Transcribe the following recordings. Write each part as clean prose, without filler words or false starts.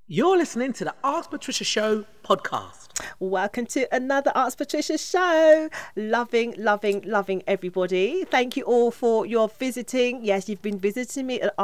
You're listening to the Ask Patricia Show podcast. Welcome to another Ask Patricia show. Loving everybody. Thank you all for your visiting. Yes, you've been visiting me at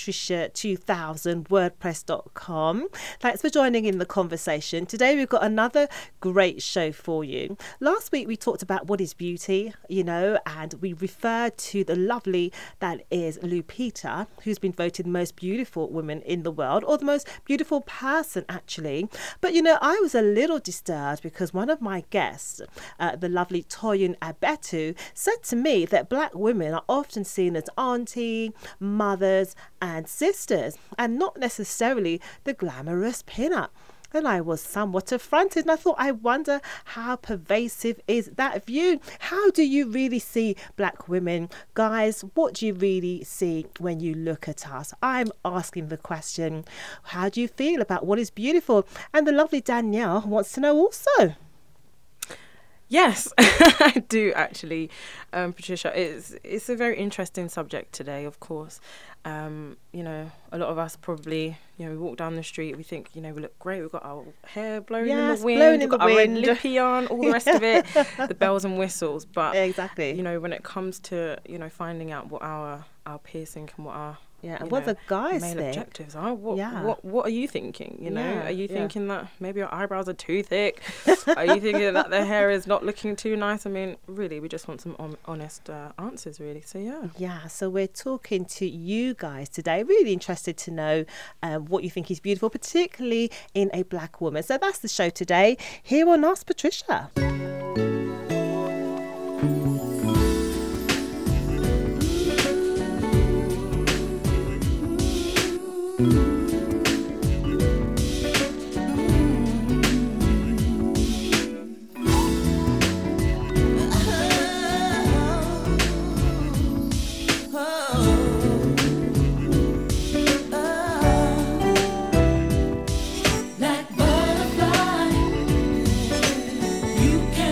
askpatricia2000wordpress.com. Thanks for joining in the conversation. Today we've got another great show for you. Last week we talked about what is beauty, and we referred to the lovely that is Lupita, who's been voted the most beautiful woman in the world, or the most beautiful person actually. But I was a little disturbed because one of my guests, the lovely Toyin Abetu, said to me that black women are often seen as auntie, mothers and sisters, and not necessarily the glamorous pin-up. And I was somewhat affronted, and I thought, I wonder how pervasive is that view? How do you really see black women? Guys, what do you really see when you look at us? I'm asking the question, how do you feel about what is beautiful? And the lovely Danielle wants to know also. Yes, I do actually, Patricia. It's a very interesting subject today, of course. A lot of us probably, we walk down the street, we think, we look great. We've got our hair blowing in the wind, we've got our red lippy on, all the rest of it, the bells and whistles. But exactly, when it comes to, finding out what our peers think and what our and what the guys main think. Objectives are. What are you thinking? Are you thinking that maybe your eyebrows are too thick? Are you thinking that the hair is not looking too nice? I mean, really, we just want some honest answers, really. So so we're talking to you guys today. Really interested to know what you think is beautiful, particularly in a black woman. So that's the show today here on Ask Patricia. Like butterfly, you can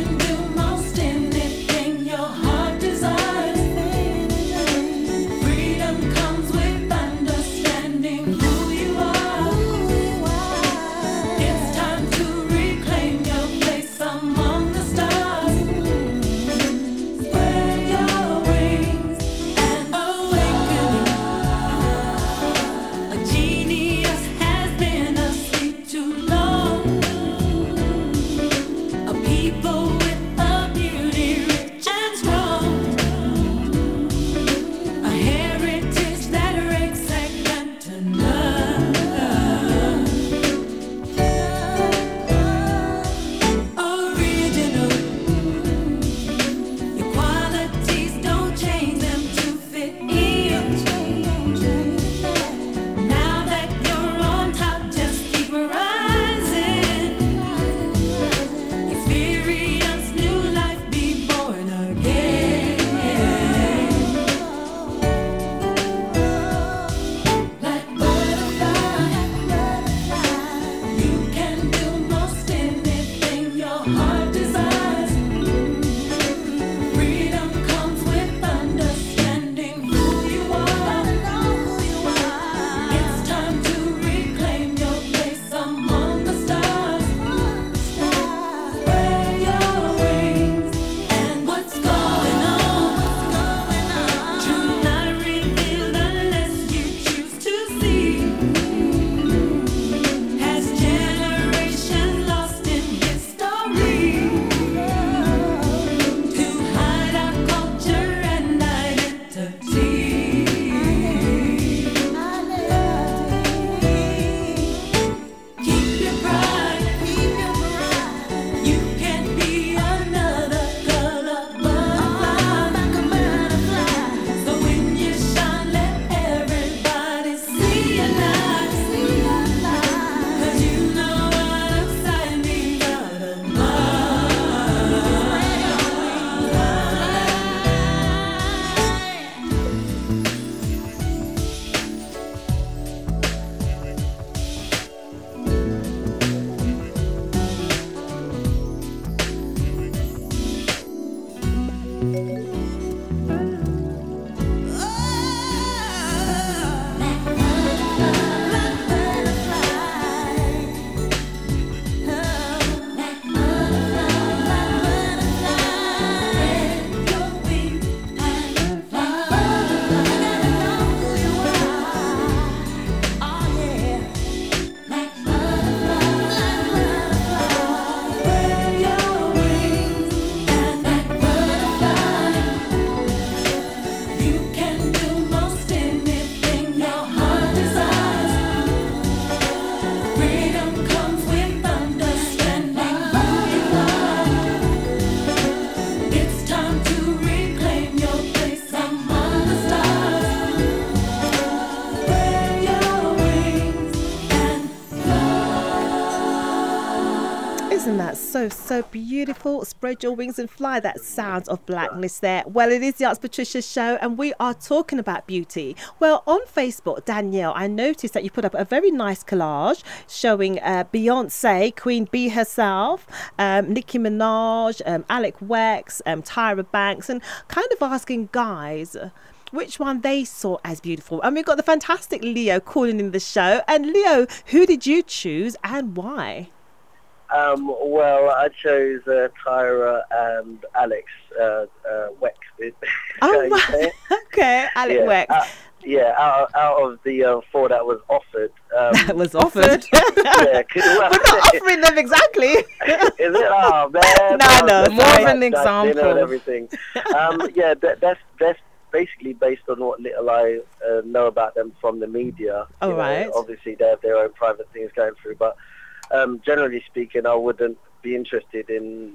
Isn't that so beautiful? Spread your wings and fly. That sounds of Blacklist there. Well, it is the Ask Patricia show and we are talking about beauty. Well, on Facebook, Danielle, I noticed that you put up a very nice collage showing Beyonce, Queen Bee herself, Nicki Minaj, Alec Wex, Tyra Banks, and kind of asking guys which one they saw as beautiful. And we've got the fantastic Leo calling in the show. And Leo, who did you choose and why? Well, I chose Tyra and Alex Wex. Oh, right. Okay, Alec Wex. Out of the four that was offered. That was offered? Yeah, we're not offering them exactly. Is it? Oh, man. No, more of an example. Dinner and everything. That's basically based on what little I know about them from the media. Oh, right. Obviously, they have their own private things going through, but generally speaking, I wouldn't be interested in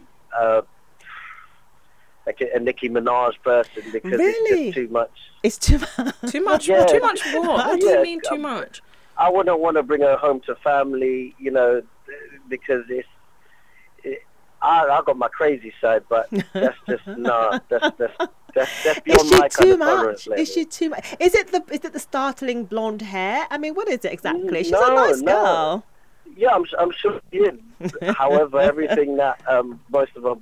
like a Nicki Minaj person because it's just too much. It's too much. Too much? Yeah. Too much what? What do you mean too much? I wouldn't want to bring her home to family, because I got my crazy side, but that's just that's beyond my kind of tolerance level. Is she too much? Is it the startling blonde hair? I mean, what is it exactly? She's a nice girl. Yeah, I'm sure she is. However, everything that most of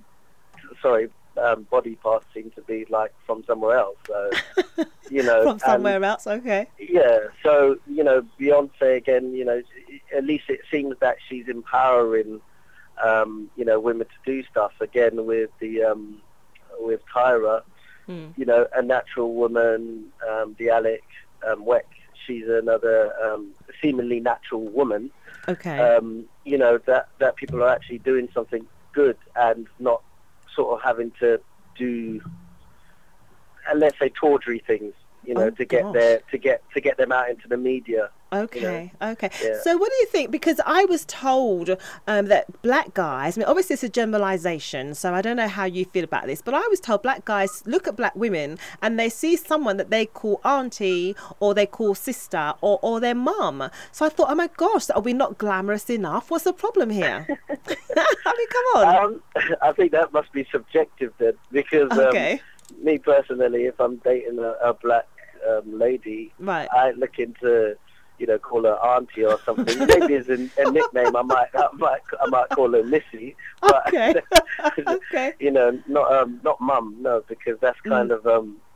her body parts seem to be like from somewhere else. So, from somewhere else. Okay. Yeah. So Beyonce again. At least it seems that she's empowering, women to do stuff again with with Tyra. A natural woman. The Alec Wex. She's another seemingly natural woman. Okay. That people are actually doing something good and not sort of having to do, let's say, tawdry things, to get them out into the media. Okay. Okay. Yeah. So what do you think? Because I was told that black guys, I mean, obviously it's a generalization, so I don't know how you feel about this, but I was told black guys look at black women and they see someone that they call auntie or they call sister or their mum. So I thought, oh my gosh, are we not glamorous enough? What's the problem here? I mean, come on. I think that must be subjective then, because me personally, if I'm dating a black lady, right, I look into call her auntie or something. Maybe as a nickname, I might call her Missy. But, okay. Okay. Not mum. No, because that's kind of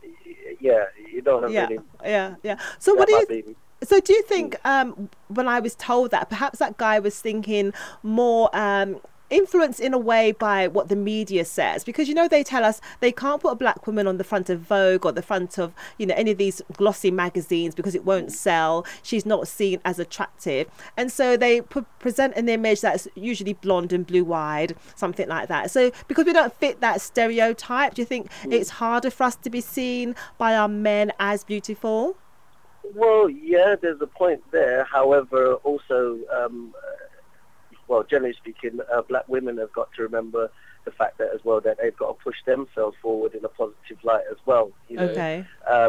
you don't have really. Yeah. So what do you? So do you think when I was told that perhaps that guy was thinking more influenced in a way by what the media says, because they tell us they can't put a black woman on the front of Vogue or the front of any of these glossy magazines because it won't sell. She's not seen as attractive, and so they present an image that's usually blonde and blue-eyed, something like that. So because we don't fit that stereotype, do you think it's harder for us to be seen by our men as beautiful? Well, yeah, there's a point there. However, also generally speaking, black women have got to remember the fact that as well that they've got to push themselves forward in a positive light as well. Okay.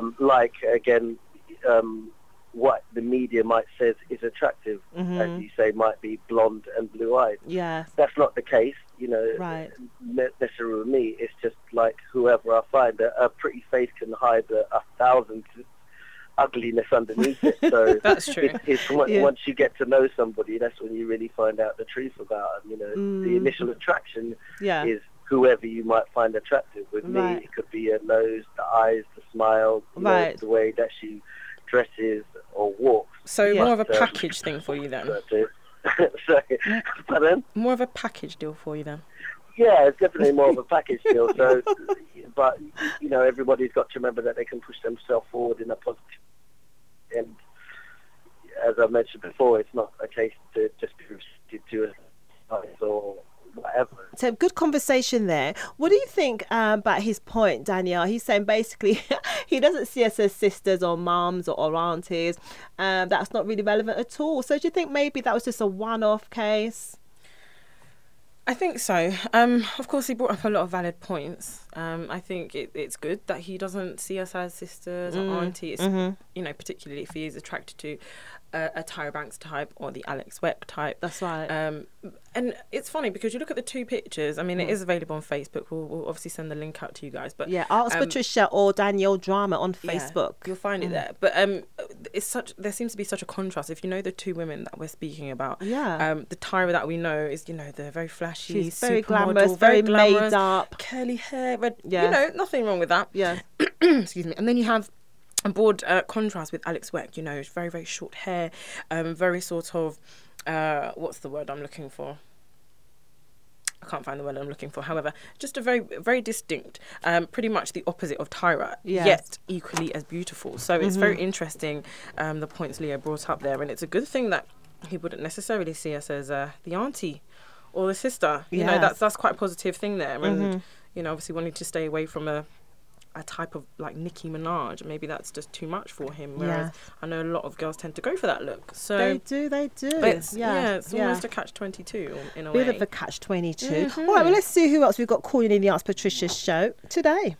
What the media might say is attractive, as you say, might be blonde and blue-eyed. Yeah. That's not the case, Right. necessarily with me. It's just like whoever I find, a pretty face can hide 1,000 ugliness underneath it. So that's true. Once you get to know somebody, that's when you really find out the truth about them. The initial attraction is whoever you might find attractive. With me, it could be a nose, the eyes, the smile, the way that she dresses or walks. So more of a package thing for you then? Sorry, pardon? More of a package deal for you then? Yeah, it's definitely more of a package deal. So, but everybody's got to remember that they can push themselves forward in a positive. And as I mentioned before, it's not a case to just be restricted to a or whatever. So good conversation there. What do you think about his point, Danielle? He's saying basically he doesn't see us as sisters or mums or aunties. That's not really relevant at all. So do you think maybe that was just a one-off case? I think so. Of course, he brought up a lot of valid points. I think it's good that he doesn't see us as sisters or aunties, particularly if he is attracted to a Tyra Banks type or the Alex Weck type. That's right. And it's funny because you look at the two pictures. I mean, it is available on Facebook. We'll obviously send the link out to you guys. But Ask Patricia or Danielle Drama on Facebook. You'll find it there. But there seems to be such a contrast. If you know the two women that we're speaking about, the Tyra that we know is, the very flashy, she's very supermodel, glamorous, very made up, curly hair, red. Nothing wrong with that. Yeah. Excuse me. And then you have a broad contrast with Alex Weck. Very, very short hair, very sort of, what's the word I'm looking for? I can't find the word I'm looking for. However, just a very, very distinct, pretty much the opposite of Tyra, yet equally as beautiful. So it's very interesting, the points Leo brought up there. And it's a good thing that he wouldn't necessarily see us as the auntie or the sister. That's quite a positive thing there. And, obviously wanting to stay away from a type of like Nicki Minaj. Maybe that's just too much for him. Whereas I know a lot of girls tend to go for that look. So they do. It's almost a catch-22 in a way. Bit of a catch-22. All right, well, let's see who else we've got calling in the Ask Patricia show today.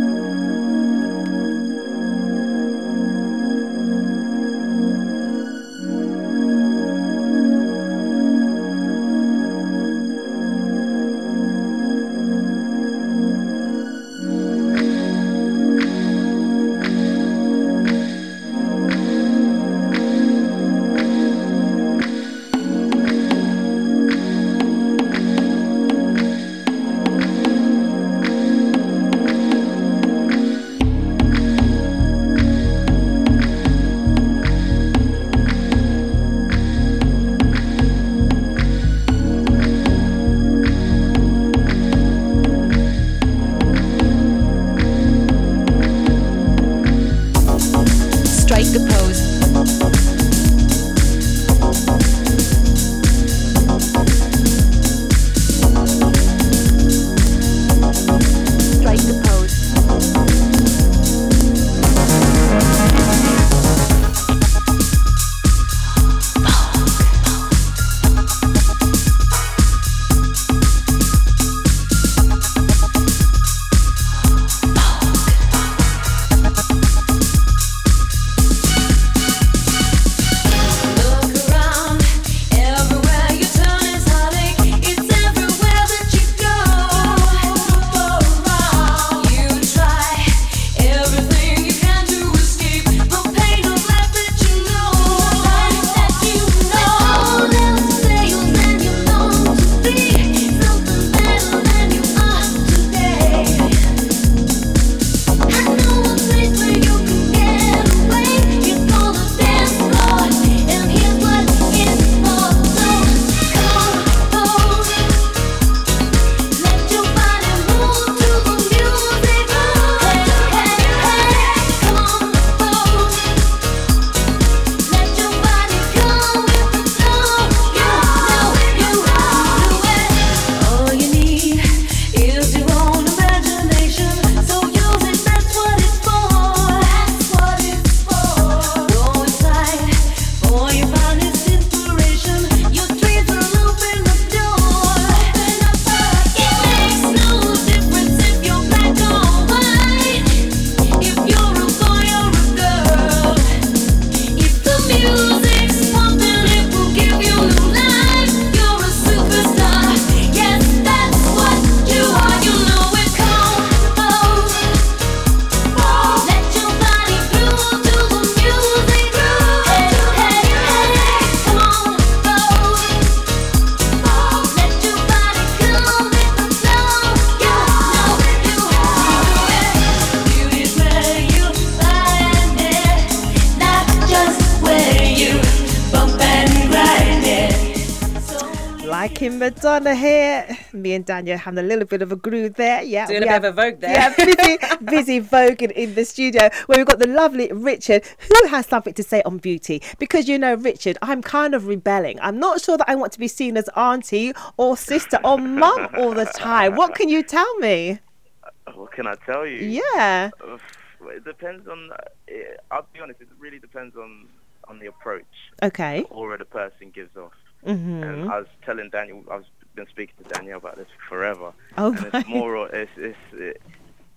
Liking Madonna here. Me and Daniel having a little bit of a groove there. Yeah, doing a bit of a Vogue there. Yeah, busy voguing in the studio where we've got the lovely Richard, who has something to say on beauty. Because Richard, I'm kind of rebelling. I'm not sure that I want to be seen as auntie or sister or mum all the time. What can you tell me? What can I tell you? Yeah. It depends on. I'll be honest. It really depends on the approach. Okay. The aura the person gives off. Mm-hmm. And I was telling Daniel, I've been speaking to Danielle about this forever. Oh, and it's more, it's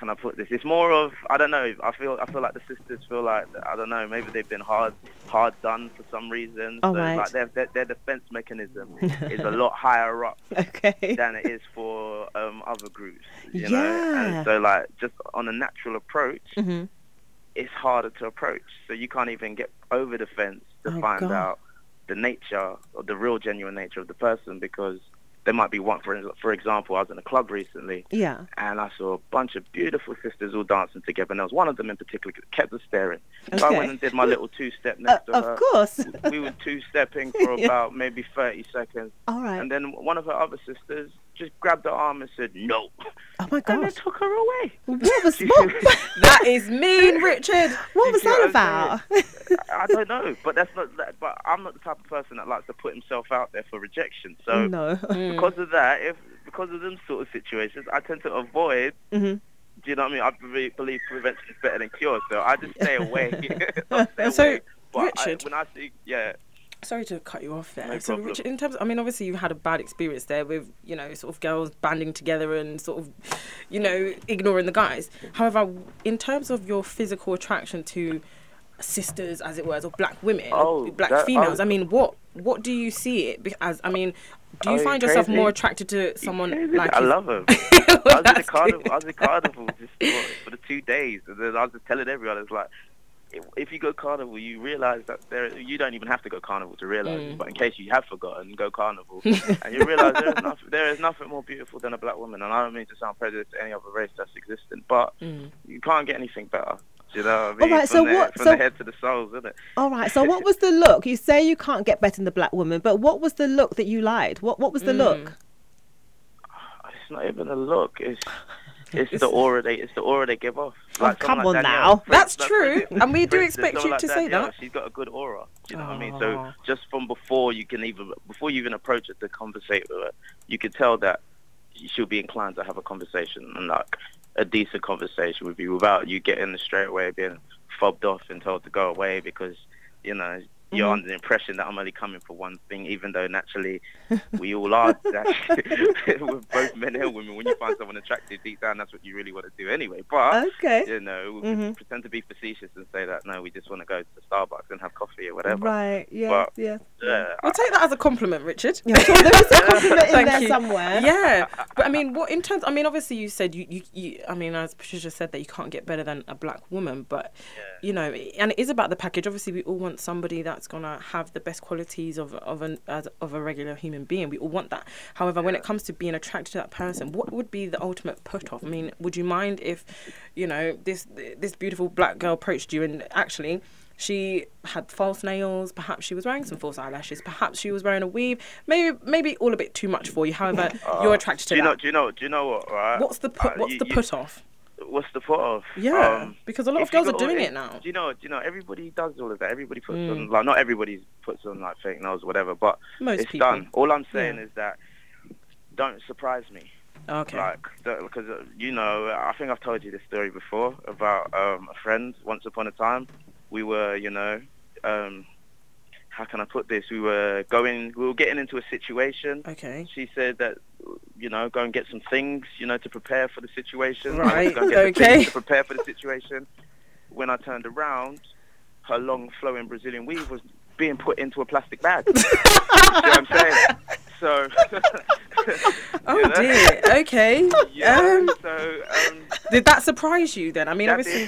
can I put this? It's more of, I don't know. I feel like the sisters feel like, I don't know. Maybe they've been hard done for some reason. Oh, so right. like their defense mechanism is a lot higher up Okay. than it is for other groups. You Yeah. know, and so like just on a natural approach, Mm-hmm. it's harder to approach. So you can't even get over the fence to Oh, find God. out the nature or the real genuine nature of the person, because there might be one, for example, I was in a club recently Yeah. and I saw a bunch of beautiful sisters all dancing together, and there was one of them in particular that kept us staring. So I Okay. went and did my little two-step next to her. Of course. We were two-stepping for Yeah. about maybe 30 seconds. All right. And then one of her other sisters just grabbed her arm and said, no. Oh my And then gosh. took her away. What was She what? said- That is mean, Richard. What was You see that what about? I'm I don't know, but that's not. But I'm not the type of person that likes to put himself out there for rejection. So No. because of that, because of them sort of situations, I tend to avoid. Mm-hmm. Do you know what I mean? I believe prevention is better than cure, so I just stay away. I stay So, away. But Richard- when I see, yeah, Sorry to cut you off there. No So, problem. Richard, in terms, I mean, obviously you had a bad experience there with, you know, sort of girls banding together and sort of, you know, ignoring the guys. However, in terms of your physical attraction to sisters, as it were, or black women, Oh, or black that- females, oh. I mean, what do you see it as? I mean, do you Oh, find you're yourself crazy. more attracted to someone Crazy. like? I his- love her. I was in That's the carnival. good. I was in carnival just for the 2 days, and then I was just telling everyone, it's like, if you go carnival, you realise that you don't even have to go carnival to realise it. But in case you have forgotten, go carnival, and you realise there is nothing more beautiful than a black woman. And I don't mean to sound prejudiced to any other race that's existing, but you can't get anything better. Do you know what I mean? All right, so what- From so- the head to the soles, isn't it? All right. So what was the look? You say you can't get better than the black woman, but what was the look that you liked? What was the look? It's not even a look. It's the aura they give off. Oh, come someone on like now. Danielle, That's for true, instance, and we do for instance, expect you someone to like say Danielle, that. She's got a good aura. Do you know what I mean? Aw. So just from before you even approach her to conversate with her, you could tell that she'll be inclined to have a conversation, and like a decent conversation with you without you getting straight away being fobbed off and told to go away because, you know, you're under the impression that I'm only coming for one thing, even though naturally we all are. With both men and women, when you find someone attractive deep down, that's what you really want to do anyway. But Okay. you know, we pretend to be facetious and say that no, we just want to go to Starbucks and have coffee or whatever. Right. Yeah. But- Yeah. We'll take that as a compliment, Richard. Yeah, sure, there is a compliment in Thank there you. somewhere. Yeah, but I mean, what in terms? I mean, obviously, you said you. I mean, as Patricia said, that you can't get better than a black woman, but you know, and it is about the package. Obviously, we all want somebody that's gonna have the best qualities of a regular human being. We all want that. However, when it comes to being attracted to that person, what would be the ultimate put off? I mean, would you mind if, you know, this beautiful black girl approached you and actually she had false nails, perhaps she was wearing some false eyelashes, perhaps she was wearing a weave, maybe all a bit too much for you. However, you're attracted to that. Do you know what? Right? What's the put off? What's the put off? Yeah, because a lot of if you girls are got- doing if- it now. Do you know? Everybody does all of that. Everybody puts on, like, not everybody puts on like fake nails or whatever, but Most it's people. done. All I'm saying Yeah. is that don't surprise me. Okay. Like, because you know, I think I've told you this story before about a friend. Once upon a time, we were, you know, how can I put this? We were getting into a situation. Okay. She said that, you know, go and get some things, you know, to prepare for the situation. Right, Go and get the okay. things to prepare for the situation. When I turned around, her long flowing Brazilian weave was being put into a plastic bag. You know what I'm saying? So. Oh you know? dear. Okay. Yeah. Did that surprise you then? I mean, That, obviously.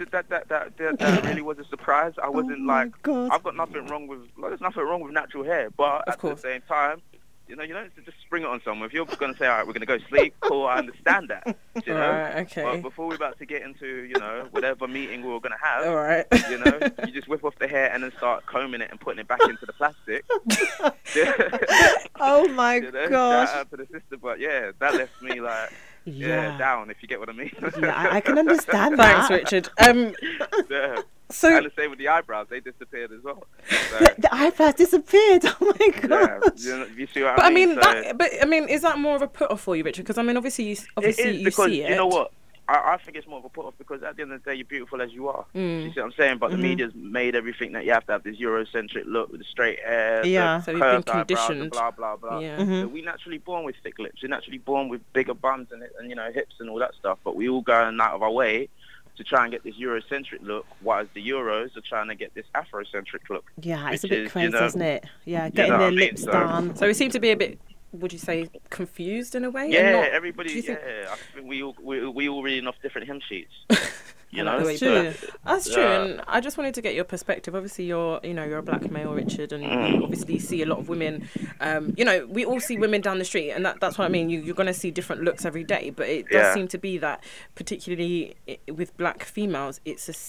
that really was a surprise. I wasn't my like, God. I've got nothing wrong with, there's nothing wrong with natural hair, but Of at course. the same time, you know, you don't just spring it on someone. If you're going to say, all right, we're going to go sleep, cool, I understand that. You know? Right, okay. But before we're about to get into, you know, whatever meeting we were going to have, All right. you know, you just whip off the hair and then start combing it and putting it back into the plastic. Oh my You know? gosh. Shout out to the sister, but yeah, that left me like, Yeah. down, if you get what I mean. Yeah, I can understand Thanks, that. Richard. Yeah. So And the same with the eyebrows, they disappeared as well. So, The eyebrows disappeared. Oh my yeah, gosh. you see what But I I mean? mean, So is that more of a put off for you, Richard? Because I mean, obviously, it is you because see it. you know what? I think it's more of a put off because at the end of the day, you're beautiful as you are. You see what I'm saying? But the media's made everything that you have to have this Eurocentric look with the straight hair, Yeah. So we've been curved eyebrows, conditioned. and blah blah blah. Yeah. So we're naturally born with thick lips. We're naturally born with bigger bums and hips and all that stuff. But we all going out of our way to try and get this Eurocentric look, whilst the Euros are trying to get this Afrocentric look. Yeah, it's a which bit is, crazy, isn't it? Yeah, you getting know their what I mean? lips So- done. So we seem to be a bit, would you say, confused in a way? Yeah, and not- everybody. do you think- I think we all reading off different hymn sheets. You That's know, That's true. true. That's true, Yeah. and I just wanted to get your perspective. Obviously, you're a black male, Richard, and you obviously see a lot of women. We all see women down the street, and that's what I mean. You're going to see different looks every day, but it does Yeah. seem to be that, particularly with black females,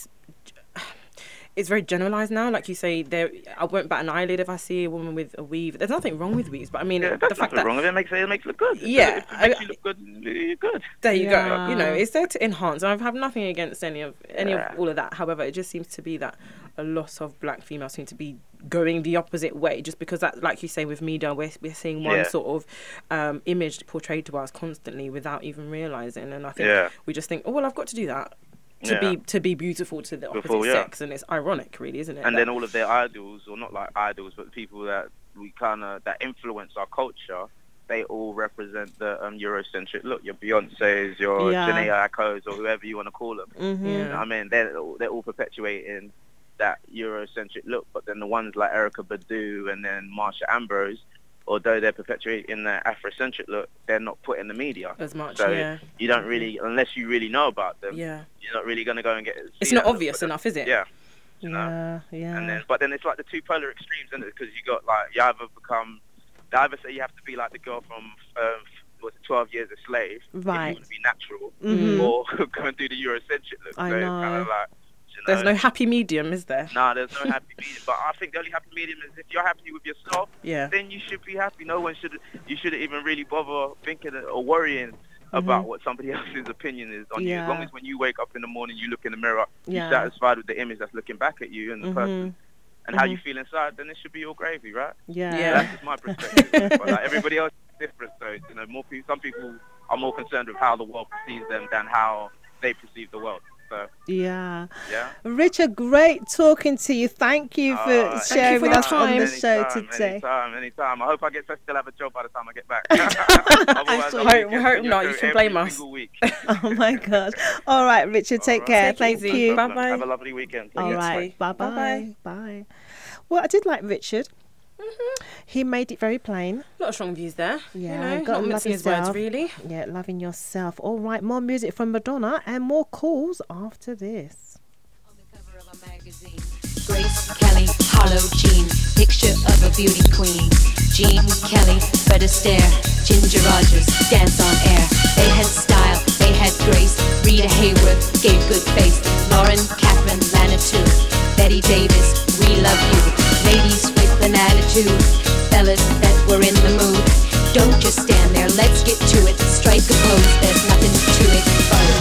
it's very generalised now. Like you say, I won't bat an eyelid if I see a woman with a weave. There's nothing wrong with weaves, but I mean, yeah, the that's fact nothing that wrong with it. It makes it look good. Yeah, If it makes you look good, you're good. there you Yeah. go. It's there to enhance. I have nothing against any of all of that. However, it just seems to be that a lot of black females seem to be going the opposite way, just because that, like you say, with media, we're seeing one Yeah. sort of image portrayed to us constantly without even realizing. And I think Yeah. we just think, oh well, I've got to do that Yeah. to be beautiful to the opposite Beautiful, yeah. sex, and it's ironic, really, isn't it? And that- then all of their idols, or not like idols, but people that that influence our culture, they all represent the Eurocentric look. Your Beyonces, your Yeah. Janae Aikos, or whoever you want to call them. Mm-hmm. Yeah. You know what I mean, they're all perpetuating that Eurocentric look. But then the ones like Erykah Badu and then Marsha Ambrose, although they're perpetuating the Afrocentric look, they're not put in the media as much, So yeah. you don't really, unless you really know about them, Yeah. you're not really going to go and It's see not that look. obvious But enough, is it? Yeah. You know? Yeah. And then it's like the two polar extremes, isn't it? Because you got like they either say you have to be like the girl from 12 Years a Slave if Right. you want to be natural, Mhm. or go and do the Eurocentric look. I so know. It's kind of like, There's no happy medium, is there? Nah, there's no happy medium. But I think the only happy medium is if you're happy with yourself, Yeah. then you should be happy. You shouldn't even really bother thinking or worrying about what somebody else's opinion is on you. As long Yeah. as when you wake up in the morning, you look in the mirror, Yeah. you're satisfied with the image that's looking back at you and the person. And how you feel inside, then it should be all gravy, right? Yeah. Yeah. That's just my perspective. But like, everybody else is different, so some people are more concerned with how the world perceives them than how they perceive the world. So Yeah. yeah. Richard, great talking to you. Thank you for sharing for with your us on the time. show today. Anytime. I hope I get to still have a job by the time I get back. sure Otherwise, we hope not. You can blame us. Oh my gosh. All right, Richard, take care. Take it Thank easy. you. Bye-bye. Have a lovely weekend. All Take care. right. Bye-bye. Bye-bye. Bye. Well, I did like Richard. He made it very plain. A lot of strong views there. Yeah, Not gotta love mincing his words, yourself. really. Yeah, loving yourself. All right, more music from Madonna and more calls after this. On the cover of a magazine, Grace Kelly, Hollow Jean, picture of a beauty queen. Jean Kelly, Fred Astaire, Ginger Rogers, dance on air. They had style, they had grace. Rita Hayworth gave good face. Lauren, Catherine, Lana too. Betty Davis, we love you. Ladies with an attitude, fellas that were in the mood. Don't just stand there, let's get to it. Strike a pose, there's nothing to it.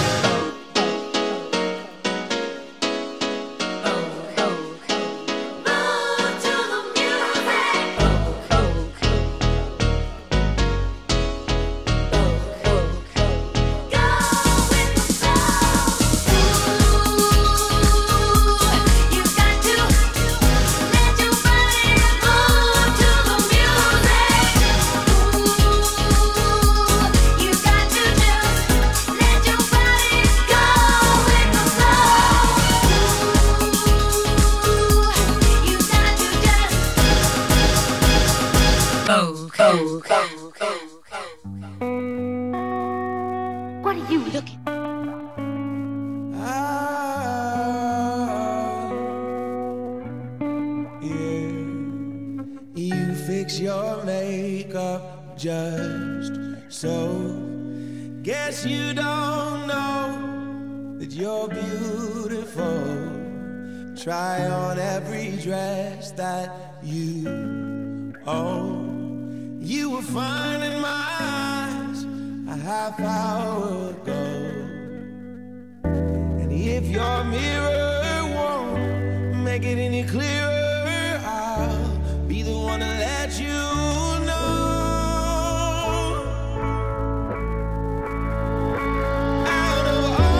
What are you looking? You fix your makeup just so. Guess you don't know that you're beautiful. Try on every dress that you own. You were fine in my eyes a half hour ago. And if your mirror won't make it any clearer, I'll be the one to let you know. Out of all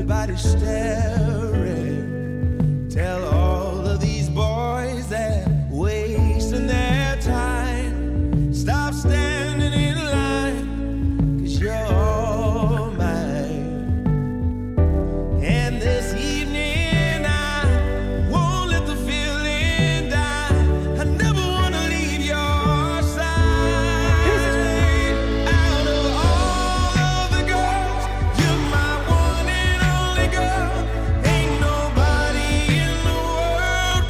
everybody's staring. Tell all of these boys that wasting their time. Stop standing in line, 'cause you're all mine. And this evening I won't let the feeling die. I never wanna leave your side. Out of all of the girls, you're my one and only girl. Ain't nobody in the world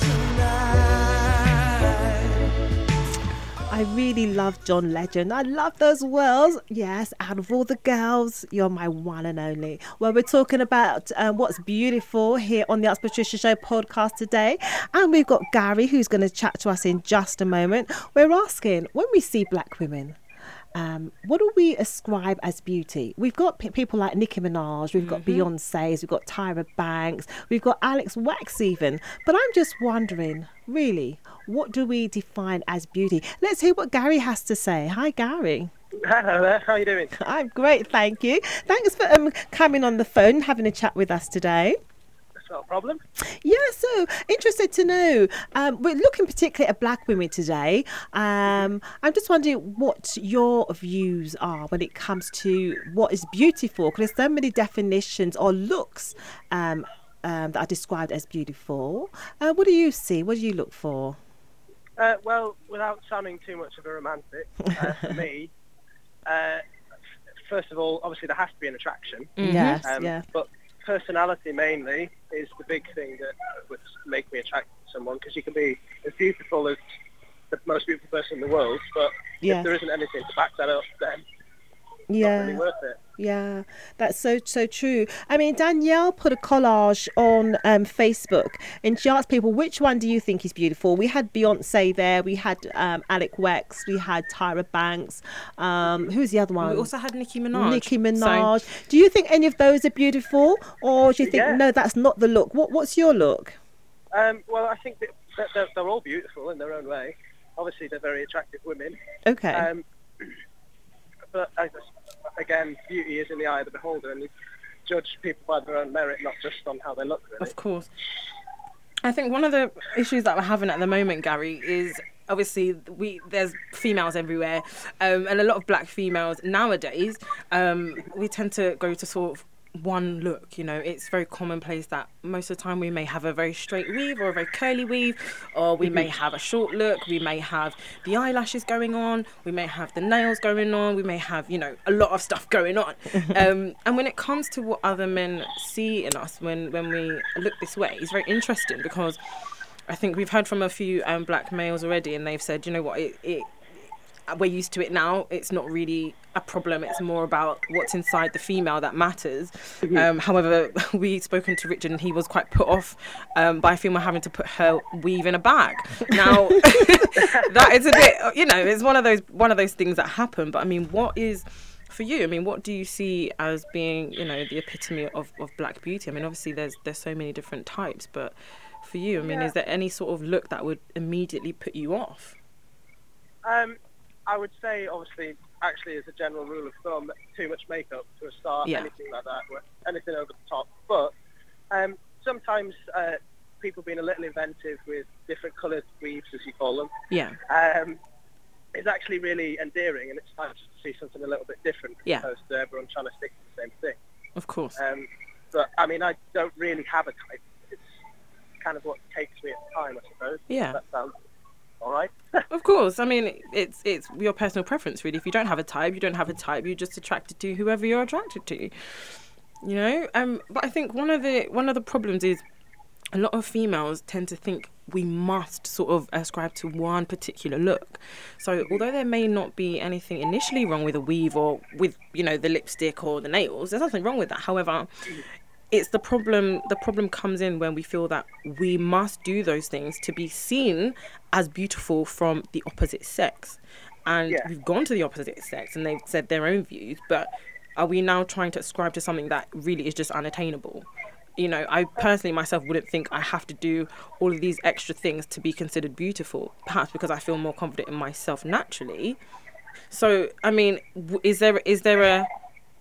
tonight. I really love John Legend. I love those words. Yes, out of all the girls, you're my one and only. Well, we're talking about what's beautiful here on the Ask Patricia Show podcast today. And we've got Gary, who's going to chat to us in just a moment. We're asking, when we see black women, what do we ascribe as beauty? We've got people like Nicki Minaj, we've got Beyonce's, we've got Tyra Banks, we've got Alex Wax even. But I'm just wondering, really, what do we define as beauty? Let's hear what Gary has to say. Hi, Gary. Hello there, how are you doing? I'm great, thank you. Thanks for coming on the phone and having a chat with us today. That's not a problem. Yeah, so interested to know. We're looking particularly at black women today. I'm just wondering what your views are when it comes to what is beautiful, because there's so many definitions or looks that are described as beautiful. What do you see? What do you look for? Well, without sounding too much of a romantic, for me, first of all, obviously there has to be an attraction. Yes, yeah. But personality mainly is the big thing that would make me attracted to someone, because you can be as beautiful as the most beautiful person in the world, but Yes. if there isn't anything to back that up, then it's Yeah. not really worth it. Yeah, that's so true. I mean, Danielle put a collage on Facebook, and she asked people, which one do you think is beautiful? We had Beyonce there, we had Alex Wax, we had Tyra Banks. Who's the other one? We also had Nicki Minaj. Nicki Minaj. Do you think any of those are beautiful, or do you think Yeah. no, that's not the look? What's your look? Well, I think that they're all beautiful in their own way. Obviously, they're very attractive women. Okay. But again, beauty is in the eye of the beholder, and you judge people by their own merit, not just on how they look, really. Of course. I think one of the issues that we're having at the moment, Gary, is obviously there's females everywhere, and a lot of black females nowadays, we tend to go to sort of one look. You know, it's very commonplace that most of the time we may have a very straight weave or a very curly weave, or we may have a short look, we may have the eyelashes going on, we may have the nails going on, we may have, you know, a lot of stuff going on. And when it comes to what other men see in us when we look this way, it's very interesting, because I think we've heard from a few black males already, and they've said, you know what, we're used to it now. It's not really a problem. It's more about what's inside the female that matters. However, we've spoken to Richard, and he was quite put off by a female having to put her weave in a bag. Now, that is a bit, you know, it's one of those things that happen. But I mean, what is for you? I mean, what do you see as being, you know, the epitome of black beauty? I mean, obviously there's so many different types, but for you, I mean, is there any sort of look that would immediately put you off? I would say, obviously, actually, as a general rule of thumb, too much makeup to a start, anything like that, anything over the top. But sometimes people being a little inventive with different coloured weaves, as you call them, is actually really endearing, and it's nice to see something a little bit different as opposed to everyone trying to stick to the same thing. Of course. But, I mean, I don't really have a type. It's kind of what takes me at the time, I suppose. Yeah. That sounds all right. Of course. I mean, it's your personal preference, really. If you don't have a type, you don't have a type. You're just attracted to whoever you're attracted to. You know. But I think one of the problems is a lot of females tend to think we must sort of ascribe to one particular look. So although there may not be anything initially wrong with a weave or with, you know, the lipstick or the nails, there's nothing wrong with that. However, it's the problem comes in when we feel that we must do those things to be seen as beautiful from the opposite sex. And we've gone to the opposite sex and they've said their own views, but are we now trying to ascribe to something that really is just unattainable? You know, I personally myself wouldn't think I have to do all of these extra things to be considered beautiful, perhaps because I feel more confident in myself naturally. So, I mean, is there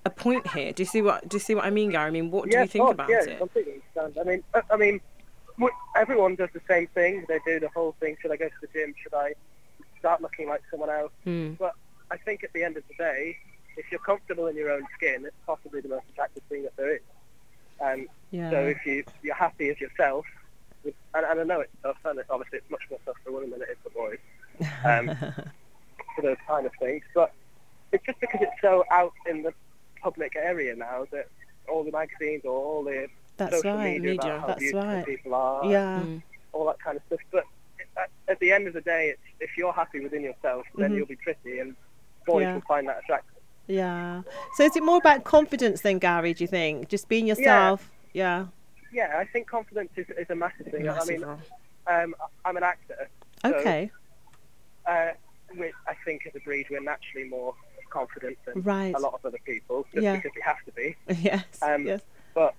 a point here. Do you see what I mean, Gary? I mean, what do Yeah, you think of about course, it? Completely understand. I mean, everyone does the same thing. They do the whole thing. Should I go to the gym? Should I start looking like someone else? But I think at the end of the day, if you're comfortable in your own skin, it's possibly the most attractive thing that there is. So if you're happy as yourself, and I know it's tough, and obviously it's much more tough for women than it is for boys, for those kind of things. But it's just because it's so out in the public area now that all the magazines or all the social media about how beautiful people are, all that kind of stuff. But at the end of the day, if you're happy within yourself, then you'll be pretty, and boys will find that attractive. Yeah. So is it more about confidence then, Gary, do you think? Just being yourself? Yeah. Yeah, I think confidence is a massive thing. I mean, I'm an actor. Okay. So, which I think as a breed we're naturally more confident than a lot of other people, just because we have to be. Yes. But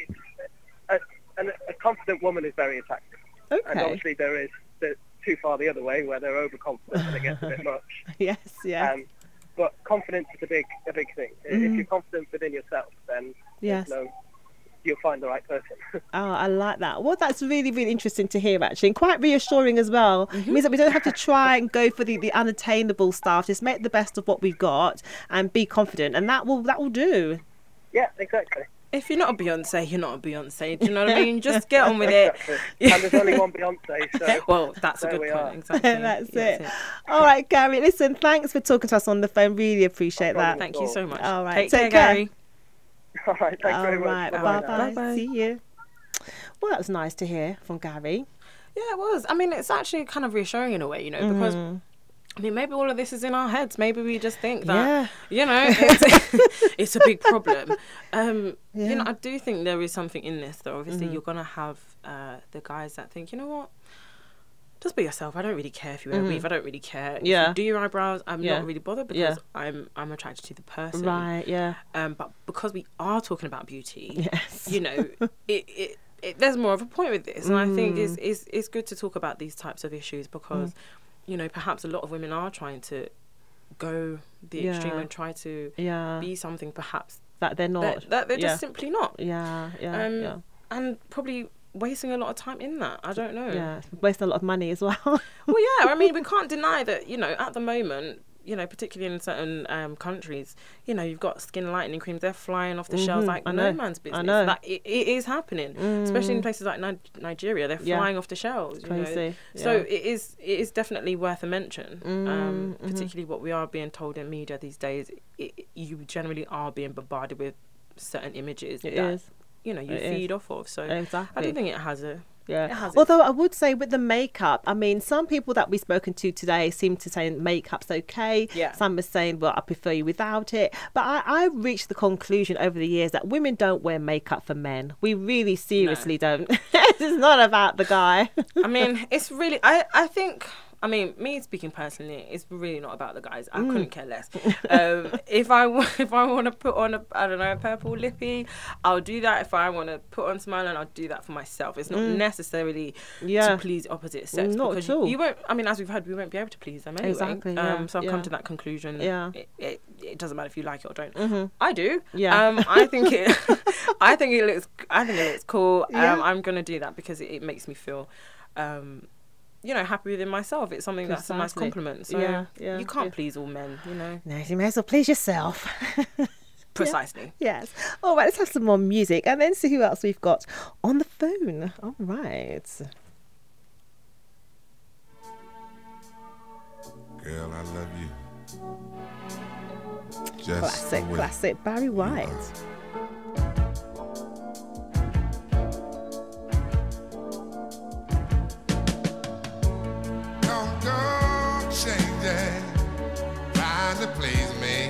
a confident woman is very attractive. Okay. And obviously there is too far the other way where they're overconfident and it gets a bit much. Yes. But confidence is a big thing. If you're confident within yourself, then you'll find the right person. I like that. Well, that's really, really interesting to hear, actually, and quite reassuring as well. It means that we don't have to try and go for the unattainable stuff. Just make the best of what we've got and be confident, and that will do. Yeah, exactly. If you're not a Beyonce, you're not a Beyonce. Do you know what I mean? Just get on with it. And there's only one Beyonce, so well, that's a good point. Exactly. That's it. All right, Gary. Listen, thanks for talking to us on the phone. Really appreciate that. Thank you so much. All right, take care, Gary. All right, thanks very much. All right, bye-bye. See you. Well, that was nice to hear from Gary. Yeah, it was. I mean, it's actually kind of reassuring in a way, because I mean, maybe all of this is in our heads. Maybe we just think that, it's a big problem. I do think there is something in this, though. Obviously, you're going to have the guys that think, you know what? Just be yourself. I don't really care if you wear a weave. I don't really care. If you do your eyebrows, I'm not really bothered because I'm attracted to the person. Right, yeah. But because we are talking about beauty, there's more of a point with this. And I think it's good to talk about these types of issues because... perhaps a lot of women are trying to go the extreme and try to be something perhaps that they're not. That they're just simply not. And probably wasting a lot of time in that. I don't know. Yeah, wasting a lot of money as well. Well, yeah. I mean, we can't deny that, at the moment, particularly in certain countries, you've got skin lightening creams. They're flying off the shelves like no man's business. I know. Like, it is happening, especially in places like Nigeria. They're flying off the shelves. Crazy. So it is definitely worth a mention, particularly what we are being told in media these days. You generally are being bombarded with certain images you feed off of. So exactly. I do think it has a... Although I would say with the makeup, I mean, some people that we've spoken to today seem to say makeup's okay. Some are saying, well, I prefer you without it. But I reached the conclusion over the years that women don't wear makeup for men. We really seriously don't. It's not about the guy. I mean, it's really... I think... I mean, me speaking personally, it's really not about the guys. I couldn't care less. If I want to put on a purple lippy, I'll do that. If I want to put on smiling, I'll do that for myself. It's not necessarily to please opposite sex. Not because at all. You won't. I mean, as we've heard, we won't be able to please them anyway. Exactly. So I've come to that conclusion. It doesn't matter if you like it or don't. I do. I think it looks cool. I'm gonna do that because it makes me feel. Happy within myself. It's something that's a nice compliment. So you can't please all men, No, you may as well please yourself. Precisely. Yes. All right, let's have some more music and then see who else we've got on the phone. All right. Girl, I love you. Just Classic. Barry White. To please me,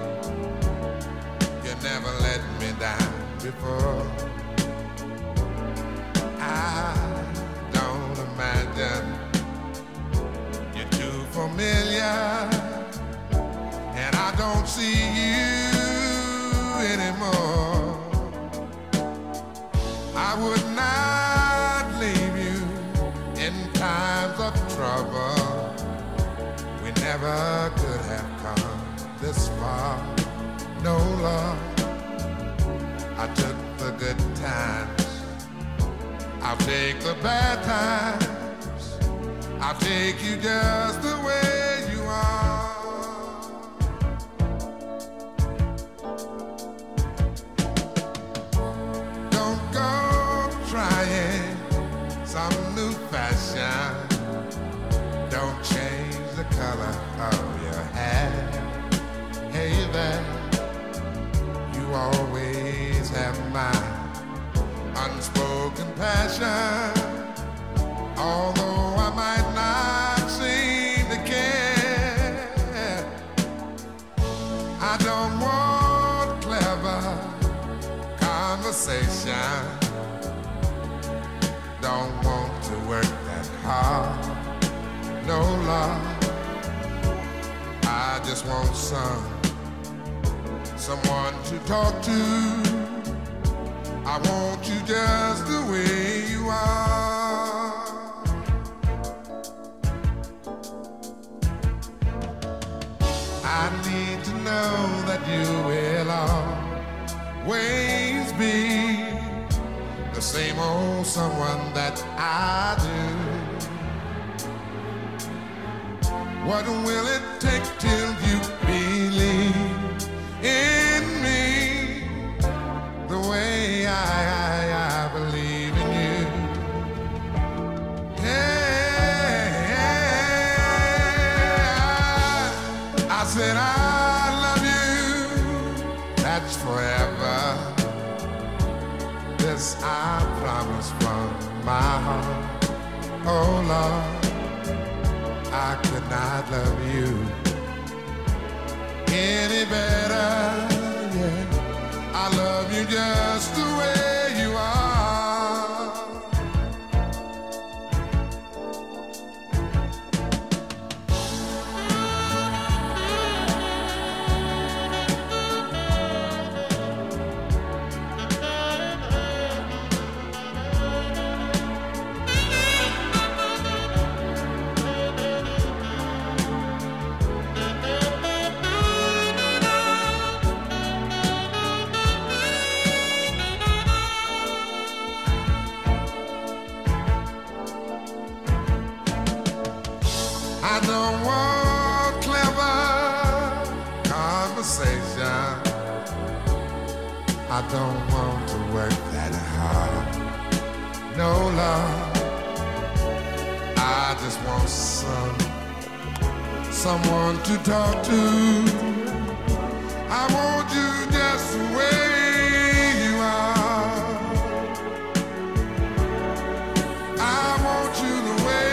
you never let me down before. I don't imagine you're too familiar, and I don't see you anymore. I would not leave you in times of trouble. We never could have come this far. No love I took the good times. I'll take the bad times. I'll take you just the way you are. Don't go trying some new fashion. Don't change the color of your hair. Hey there, you always have my unspoken passion. Although I might not seem to care, I don't want clever conversation. Don't want to work that hard. No love, I just want someone to talk to. I want you just the way you are. I need to know that you will always be the same old someone that I do. What will it take till you believe in me the way I believe in you? Yeah, I said I love you, that's forever. This I promise from my heart. Oh Lord, I could not love you any better, yeah. I love you just the way you are. I don't want clever conversation. I don't want to work that hard. No love, I just want someone to talk to. I want you just the way you are. I want you the way.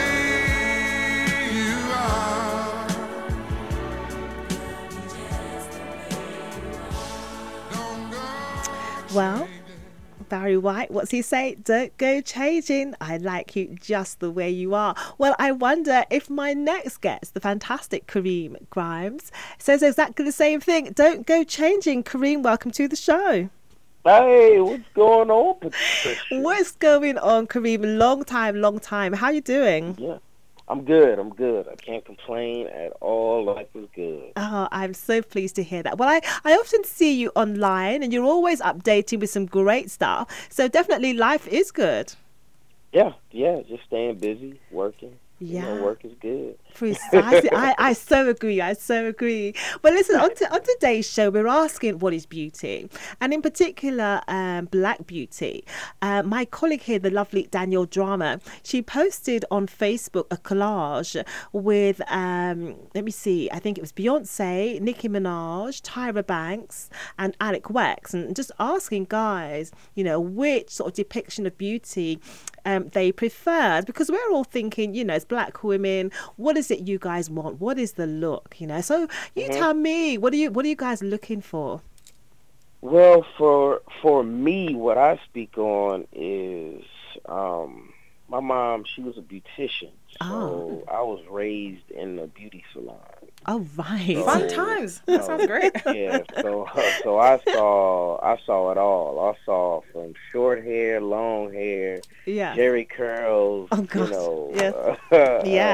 Well, Barry White, what's he say? Don't go changing. I like you just the way you are. Well, I wonder if my next guest, the fantastic Kareem Grimes, says exactly the same thing. Don't go changing. Kareem, welcome to the show. Hey, what's going on, Patricia? What's going on, Kareem? Long time. How you doing? Yeah, I'm good. I can't complain at all. Life is good. Oh, I'm so pleased to hear that. Well, I often see you online and you're always updating with some great stuff. So definitely life is good. Yeah, just staying busy, working. Yeah. You know, work is good. Precisely. I so agree. But listen, on today's show, we're asking what is beauty? And in particular, black beauty. My colleague here, the lovely Danielle Drama, she posted on Facebook a collage with, let me see, I think it was Beyonce, Nicki Minaj, Tyra Banks, and Alec Wex, and just asking guys, you know, which sort of depiction of beauty they preferred, because we're all thinking, you know, as black women, what is it you guys want? What is the look? You know, so you tell me, what are you guys looking for? Well, for me, what I speak on is my mom. She was a beautician, so I was raised in a beauty salon. Oh, right. So, Fun times. That sounds great. Yeah, so I saw it all. I saw from short hair, long hair, Jerry curls, oh, gosh. you know,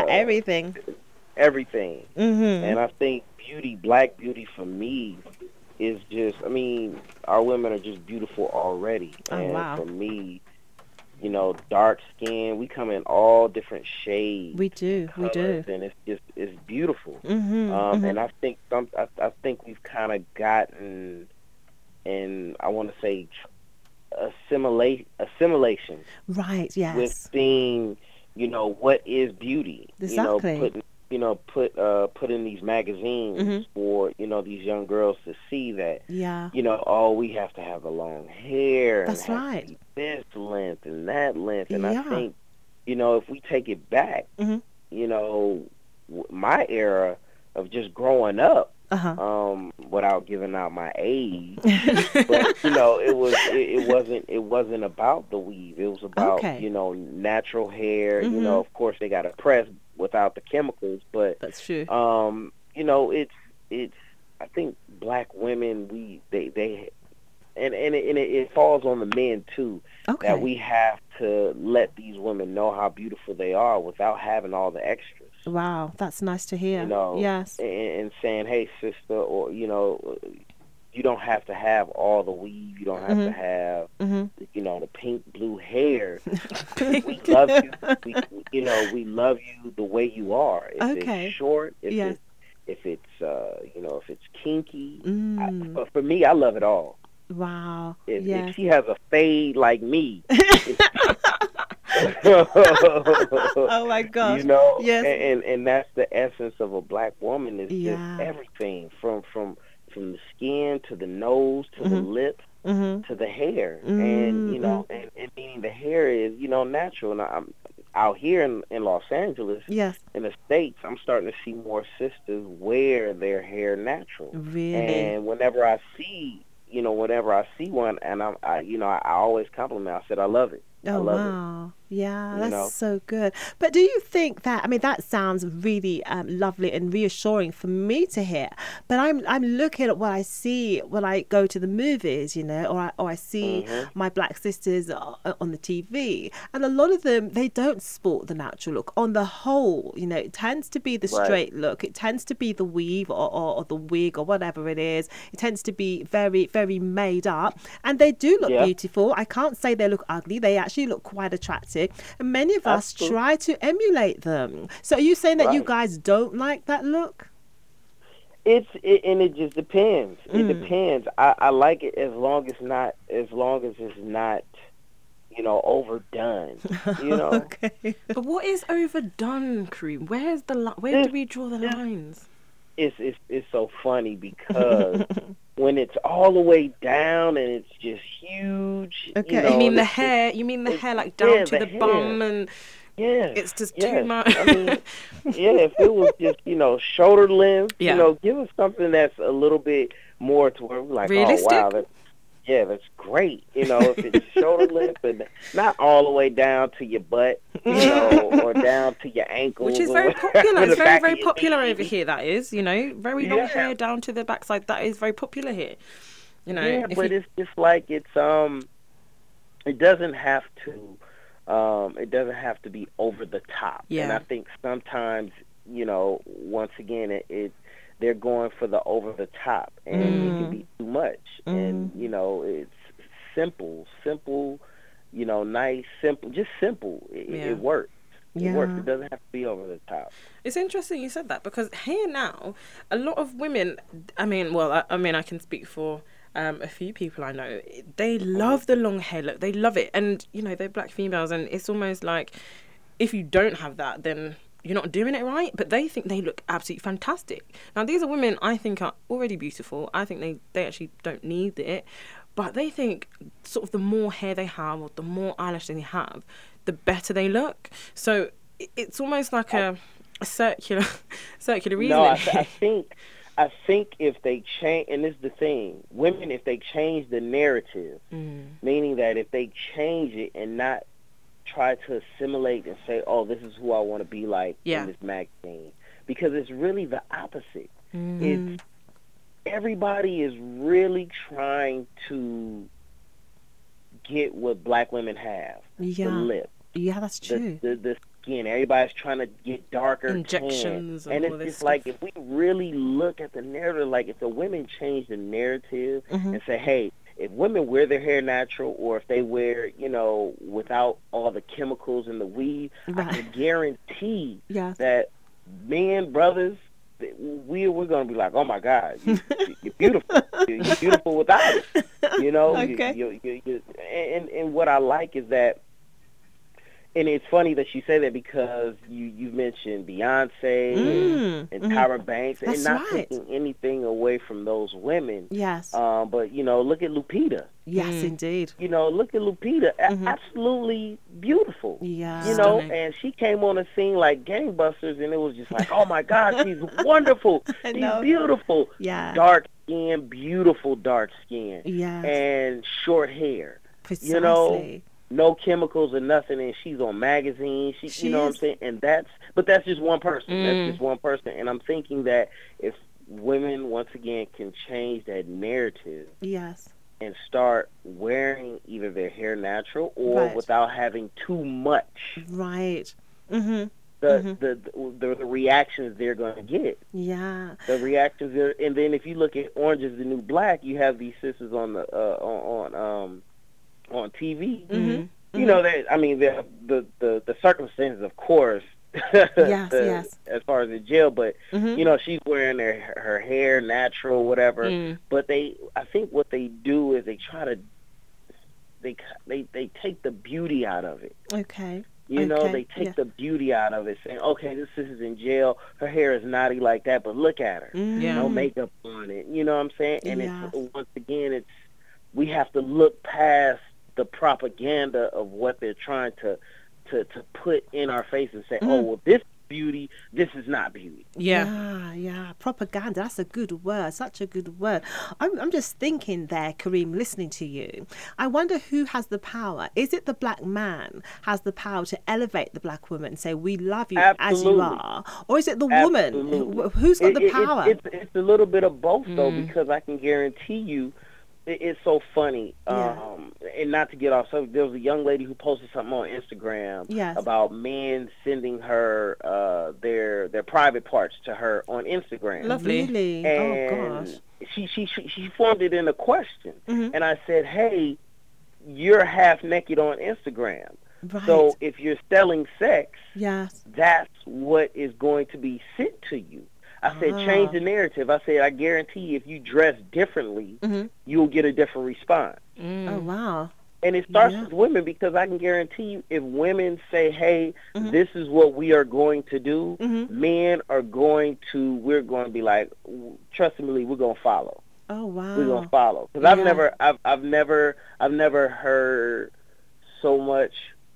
everything. Everything. Mm-hmm. And I think black beauty for me is just, I mean, our women are just beautiful already. Oh, and wow. for me, you know, dark skin, we come in all different shades. We do. colors, and it's beautiful. Mm-hmm. And I think I think we've kind of gotten, and I want to say, assimilation Right. Yes. with seeing, you know, what is beauty. Exactly. Put in these magazines for, you know, these young girls to see that, Yeah. you know, oh, we have to have the long hair. That's and have right. to be this length and that length. And Yeah. I think, you know, if we take it back, Mhm. you know, my era of just growing up, without giving out my age, but you know, it wasn't about the weave. It was about, Okay. you know, natural hair. You know, of course they got to press without the chemicals, but That's true. you know, it's I think black women, it falls on the men too, Okay. that we have to let these women know how beautiful they are without having all the extras. Wow, that's nice to hear. You know, Yes. and saying, hey, sister, or, you know, you don't have to have all the weave. You don't have to have, you know, the pink, blue hair. We love you. We love you the way you are. If Okay. it's short, if Yes. it's you know, if it's kinky. Mm. For me, I love it all. Wow. If Yes. she has a fade like me, Oh my gosh. you know, Yes. and that's the essence of a black woman, is Yeah. just everything from the skin to the nose to the lips to the hair, and you know, and meaning the hair is, you know, natural. And I'm out here in Los Angeles, Yes. in the States, I'm starting to see more sisters wear their hair natural. Really. And whenever I see one, and I always compliment. I said, I love it. I Oh, love wow. Yeah, You that's know? so good. But do you think that, I mean, that sounds really lovely and reassuring for me to hear. But I'm looking at what I see when I go to the movies, you know, or I see my black sisters on the TV. And a lot of them, they don't sport the natural look. On the whole, you know, it tends to be the Right. straight look. It tends to be the weave or the wig or whatever it is. It tends to be very, very made up. And they do look Yeah. beautiful. I can't say they look ugly. They actually look quite attractive. And many of us Absolutely. try to emulate them. So are you saying that you Right. guys don't like that look? and it just depends. It depends. I like it as long as it's not, you know, overdone. You know. Okay. But what is overdone, Kareem? Where's the where do we draw the lines? It's so funny because when it's all the way down and it's just huge. Okay. You know, You mean and the it's hair? You mean the it's- hair like down yeah, to the hair. bum and Yeah, it's just yes. too much? I mean, yeah, if it was just, you know, shoulder length, Yeah. you know, give us something that's a little bit more to where we're like, Realistic? oh, wow, that's great. You know, if it's shoulder length and not all the way down to your butt, you know, or down to your ankles. Which is or very whatever, popular. It's the very, back very of your popular knee. over here, that is, you know. Very long Yeah. hair down to the backside. That is very popular here. You know, Yeah, if but you- it's just like it doesn't have to be over the top. Yeah. And I think sometimes, you know, once again, they're going for the over the top, and it can be too much. And you know, it's simple, you know, nice, simple, just simple. It works. It works. Yeah. It doesn't have to be over the top. It's interesting you said that, because here now, a lot of women, I mean, I can speak for a few people I know, they love the long hair look. They love it. And, you know, they're black females, and it's almost like if you don't have that, then you're not doing it right. But they think they look absolutely fantastic. Now, these are women I think are already beautiful. I think they actually don't need it. But they think sort of the more hair they have or the more eyelash they have, the better they look. So it's almost like a circular reasoning. No, I think if they change, and this is the thing, women, if they change the narrative, meaning that if they change it and not try to assimilate and say, oh, this is who I want to be like in this magazine, because it's really the opposite. It's everybody is really trying to get what black women have. Yeah. The lip, Yeah, that's true. the skin. Everybody's trying to get darker Injections tan. and And all it's this just like, stuff. if we really look at the narrative, like if the women change the narrative and say, hey, if women wear their hair natural, or if they wear, without all the chemicals and the weave, I can guarantee Yes. that men, brothers, we're going to be like, oh my God, you're beautiful. You're beautiful without it. Okay. And what I like is that, and it's funny that you say that, because you mentioned Beyonce and Tyra Banks, That's and not right. taking anything away from those women. Yes. But look at Lupita. Yes, indeed. Look at Lupita. Absolutely beautiful. Yeah. Stunning. And she came on the scene like gangbusters, and it was just like, oh my God, she's wonderful. I She's know. beautiful. Yeah. Dark skin, beautiful dark skin. Yes. And short hair. Precisely. No chemicals or nothing, and she's on magazines. She you know what I'm is. saying? And that's just one person. That's just one person. And I'm thinking that if women, once again, can change that narrative Yes. and start wearing either their hair natural or Right. without having too much, Right. Mhm. the reactions they're going to get. Yeah. The reactions there. And then if you look at Orange Is the New Black, you have these sisters on the on TV. The circumstances, of course. Yes. As far as the jail, but she's wearing her hair natural, whatever. But I think what they do is they try to, they take the beauty out of it. Okay. They take the beauty out of it, saying, okay, this is in jail. Her hair is naughty like that, but look at her. Yeah. No makeup on it. You know what I'm saying? And Yes. it's, once again, we have to look past the propaganda of what they're trying to put in our face and say, oh, well, this is beauty, this is not beauty. Yeah. Propaganda. That's a good word. Such a good word. I'm just thinking there, Kareem, listening to you. I wonder who has the power. Is it the black man has the power to elevate the black woman and say, we love you as you are? Or is it the woman? Who's got the power? It's a little bit of both, though, because I can guarantee you, it's so funny, and not to get off subject, there was a young lady who posted something on Instagram about men sending her their private parts to her on Instagram. Lovely. Really? And oh, gosh. She formed it in a question. And I said, hey, you're half naked on Instagram. Right. So if you're selling sex, Yes. that's what is going to be sent to you. I said, change the narrative. I said, I guarantee if you dress differently, you'll get a different response. Oh, wow. And it starts with women, because I can guarantee you, if women say, hey, this is what we are going to do, men are we're going to be like, trust me, we're going to follow. Oh, wow. We're going to follow. Because I've never heard so much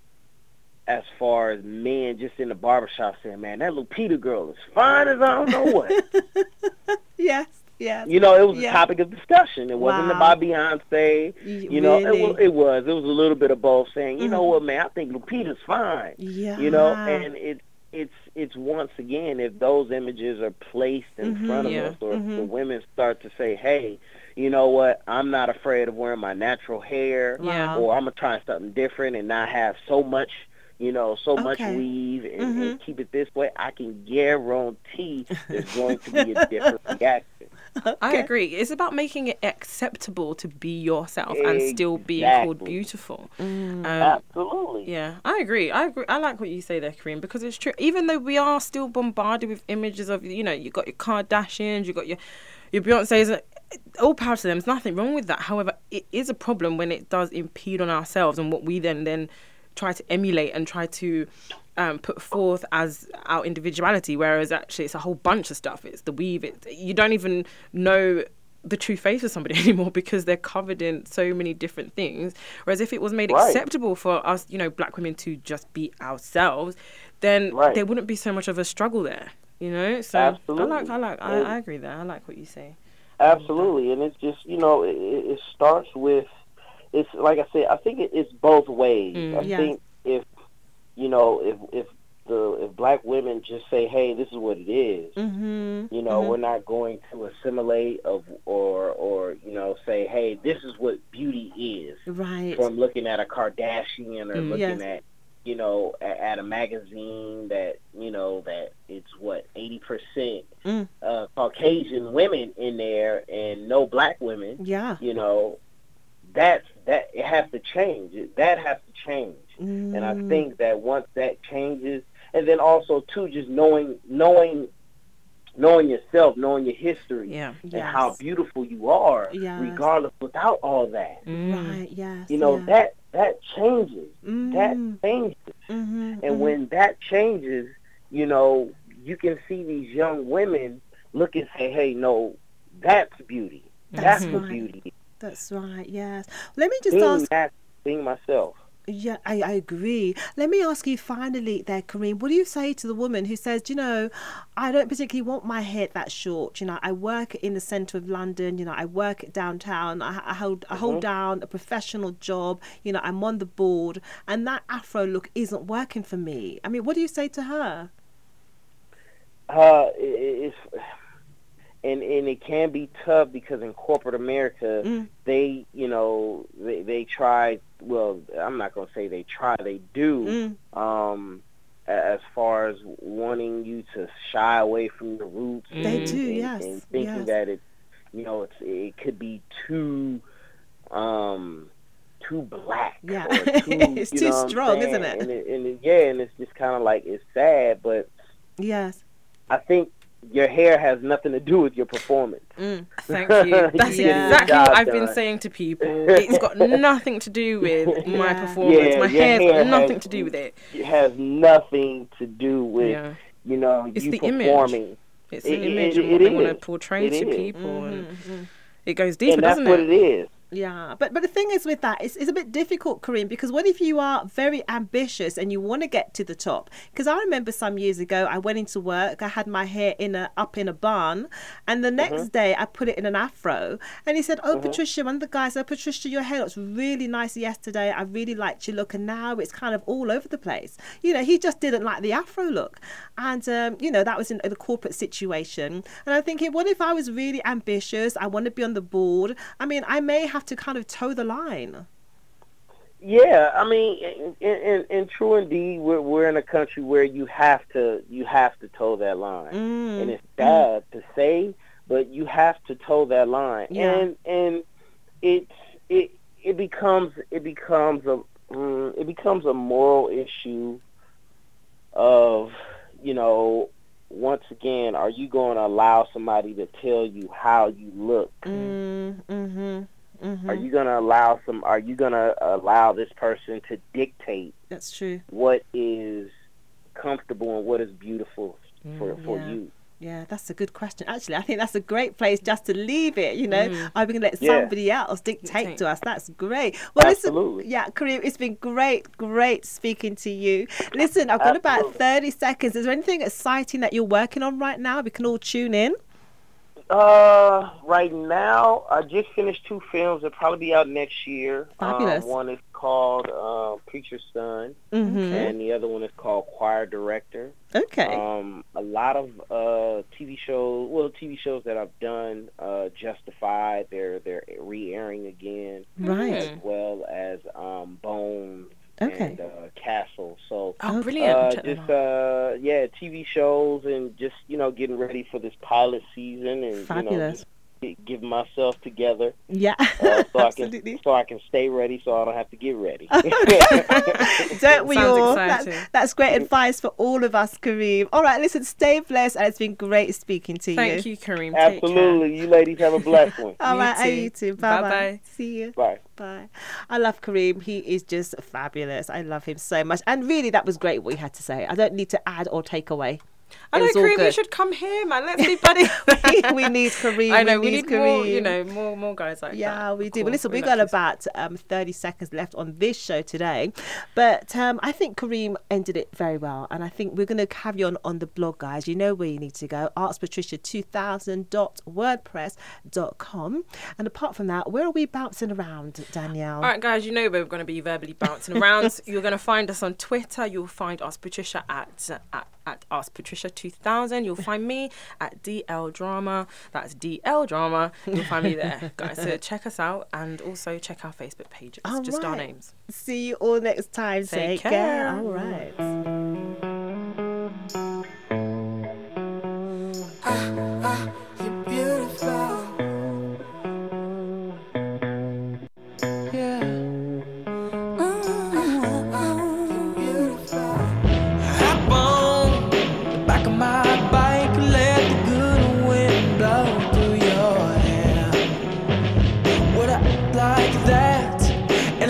as far as men just in the barbershop saying, man, that Lupita girl is fine as I don't know what. Yes. It was a topic of discussion. It wasn't about Beyonce. Really? It was a little bit of both, saying, you know what, man, I think Lupita's fine. Yeah. And it's once again, if those images are placed in front of us, or if the women start to say, hey, you know what, I'm not afraid of wearing my natural hair, or I'm going to try something different and not have so much much weave and keep it this way, I can guarantee there's going to be a different reaction. I agree. It's about making it acceptable to be yourself and still being called beautiful. Absolutely. Yeah, I agree. I like what you say there, Kareem, because it's true. Even though we are still bombarded with images of, you got your Kardashians, you got your Beyonce's, all power to them. There's nothing wrong with that. However, it is a problem when it does impede on ourselves and what we then try to emulate and try to put forth as our individuality, whereas actually it's a whole bunch of stuff. It's the weave. You don't even know the true face of somebody anymore because they're covered in so many different things. Whereas if it was made acceptable for us, black women to just be ourselves, then there wouldn't be so much of a struggle there. So absolutely. I agree there. I like what you say. Absolutely, and it's just it starts with. It's like I said. I think it's both ways. I think if black women just say, "Hey, this is what it is," we're not going to assimilate or say, "Hey, this is what beauty is." Right. From looking at a Kardashian or looking at had a magazine that, that it's 80% Caucasian women in there and no black women. Yeah. That it has to change. That has to change. And I think that once that changes, and then also too, just knowing yourself, knowing your history, and how beautiful you are, regardless, without all that. Right. Yes. That changes. That changes. And when that changes, you can see these young women look and say, "Hey, no, that's beauty. That's the beauty." That's right. Yes. Let me just being myself. Yeah, I agree. Let me ask you finally there, Kareem, what do you say to the woman who says, I don't particularly want my hair that short. I work in the centre of London. I work downtown. I hold down a professional job. I'm on the board, and that Afro look isn't working for me. I mean, what do you say to her? And it can be tough because in corporate America, they try. Well, I'm not gonna say they try. They do. As far as wanting you to shy away from your roots. They do, yes. And thinking that it could be too black. Yeah, or it's too strong, isn't it? And it's just kind of like, it's sad, but yes, I think your hair has nothing to do with your performance. Thank you. That's exactly what I've been saying to people. It's got nothing to do with my performance. My hair's got nothing to do with it. It has nothing to do with, it's you the performing. Image. It's the image of what they want to portray to people. And it goes deeper, doesn't it? And that's what it is. Yeah, but the thing is with that, it's a bit difficult, Kareem, because what if you are very ambitious and you want to get to the top? Because I remember some years ago, I went into work, I had my hair up in a bun, and the next day I put it in an afro, and he said, Patricia, one of the guys said, Patricia, your hair looks really nice yesterday, I really liked your look, and now it's kind of all over the place. He just didn't like the afro look, and that was in the corporate situation, and I'm thinking, what if I was really ambitious, I want to be on the board, I mean, I may have to kind of toe the line. Yeah, I mean, in true indeed, we're in a country where you have to toe that line, and it's sad to say, but you have to toe that line, and it becomes a moral issue of, once again, are you going to allow somebody to tell you how you look? Are you gonna allow this person to dictate? That's true. What is comfortable and what is beautiful for you? Yeah, that's a good question. Actually, I think that's a great place just to leave it. Are we going to let somebody else dictate to us? That's great. Well, absolutely. Listen, Kareem, it's been great speaking to you. Listen, I've got about 30 seconds. Is there anything exciting that you're working on right now? We can all tune in. Right now, I just finished 2 films. They'll probably be out next year. Fabulous. One is called Preacher's Son, and the other one is called Choir Director. Okay. A lot of TV shows that I've done, Justified, they're re-airing again. Right. As well as Bones. Okay. And Castle. So brilliant. TV shows and just getting ready for this pilot season and fabulous. Getting myself together. Yeah. Absolutely. So I can stay ready, so I don't have to get ready. Don't we all? Exciting. That's great advice for all of us, Kareem. All right, listen, stay blessed, and it's been great speaking to you. Thank you, Kareem. Absolutely. You ladies have a blessed one. All right, You you too. Bye Bye-bye. See you. Bye. Bye. I love Kareem. He is just fabulous. I love him so much. And really, that was great what he had to say. I don't need to add or take away. I know, It's all Kareem, you good. should come here, man. Let's be buddies. we need Kareem. I know, we need Kareem. more guys like that. Yeah, we do. Cool. But listen, we've We're got about 30 seconds left on this show today. But I think Kareem ended it very well. And I think we're going to have you on the blog, guys. You know where you need to go. AskPatricia2000.wordpress.com. And apart from that, where are we bouncing around, Danielle? All right, guys, you know we're going to be verbally bouncing around. You're going to find us on Twitter. You'll find Ask Patricia at Ask Patricia 2000. You'll find me at DL Drama. That's DL Drama. You'll find me there, guys. So check us out and also check our Facebook page. It's All just our right. names. See you all next time. Take Take care. care. All right.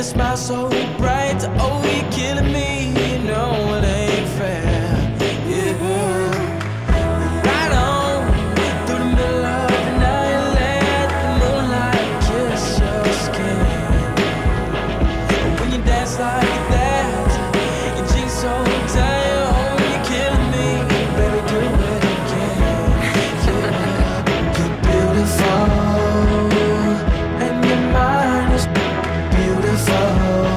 smile so bright. Oh, you're killing me. You know it ain't fair. Yeah. Right on through the middle of the night, let the moonlight kiss your skin. When you dance like that, your jeans so tight. Oh, you're killing me. Baby, do it again. Yeah. You're beautiful. And your mind is beautiful.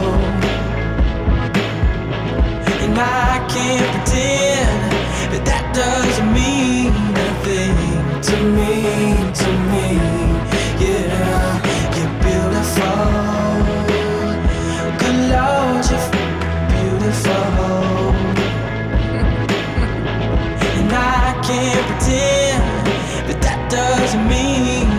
And I can't pretend that that doesn't mean nothing to me, to me. Yeah, you're beautiful. Good Lord, you're beautiful. And I can't pretend that that doesn't mean